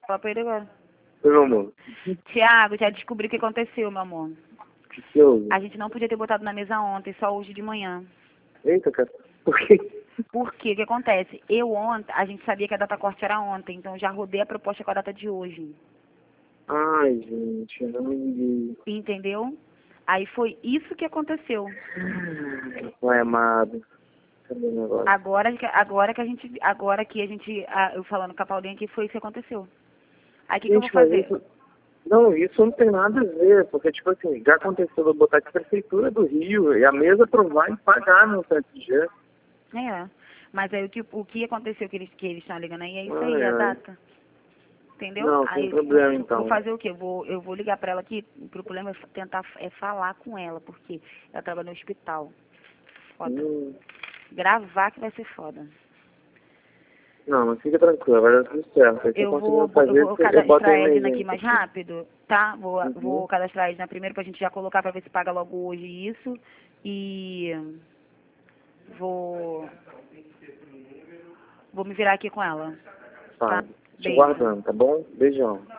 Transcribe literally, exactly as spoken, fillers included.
Fala pra ele agora. Oi, meu amor. Tiago, já descobri o que aconteceu, meu amor. O que que houve? A gente não podia ter botado na mesa ontem, só hoje de manhã. Eita, cara. Por quê? Por quê? O que acontece? Eu ontem, a gente sabia que a data corte era ontem, então já rodei a proposta com a data de hoje. Ai, gente, eu não me liguei. Entendeu? Aí foi isso que aconteceu. Pai amado. Cadê o negócio? Agora, que- agora que a gente, agora que a gente, a- eu falando com a Paulinha aqui, foi isso que aconteceu. Aí o que, que eu vou Gente, mas fazer? isso... Não, isso não tem nada a ver, porque, tipo assim, já aconteceu de eu botar aqui a Prefeitura do Rio e a mesa aprovar e pagar no P S G. É, mas aí o que, o que aconteceu que eles que eles estão ligando aí é isso Ai, aí, a ai. data. Entendeu? Não, Aí sem eu problema, vou, então. vou fazer o quê? Eu vou, eu vou ligar pra ela aqui, o problema é fa- tentar é falar com ela, porque ela trabalha no hospital. Foda. Hum, Gravar que vai ser foda. não, mas fica tranquilo, vai dar tudo certo. Aí se eu Eu conseguir vou, bo- eu fazer, vou eu boto cadastrar a a Edna aqui emergência mais aqui. rápido, tá? Vou, Uhum. vou cadastrar a Edna primeiro pra gente já colocar pra ver se paga logo hoje isso. E vou, vou me virar aqui com ela. Tá? Sabe. Te Beijo. guardando, tá bom? Beijão.